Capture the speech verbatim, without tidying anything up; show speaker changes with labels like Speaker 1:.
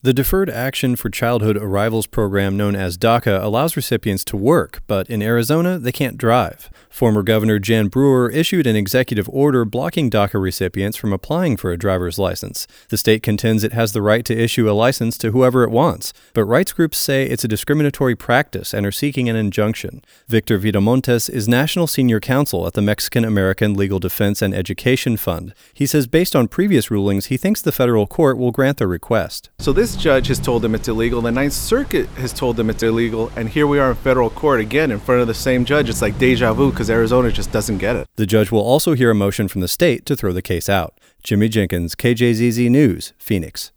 Speaker 1: The Deferred Action for Childhood Arrivals program known as DACA allows recipients to work, but in Arizona, they can't drive. Former Governor Jan Brewer issued an executive order blocking DACA recipients from applying for a driver's license. The state contends it has the right to issue a license to whoever it wants, but rights groups say it's a discriminatory practice and are seeking an injunction. Victor Vitamontes is National Senior Counsel at the Mexican-American Legal Defense and Education Fund. He says based on previous rulings, he thinks the federal court will grant the request.
Speaker 2: So this judge has told them it's illegal, the Ninth Circuit has told them it's illegal, and here we are in federal court again in front of the same judge. It's like deja vu because Arizona just doesn't get it.
Speaker 1: The judge will also hear a motion from the state to throw the case out. Jimmy Jenkins, K J Z Z News, Phoenix.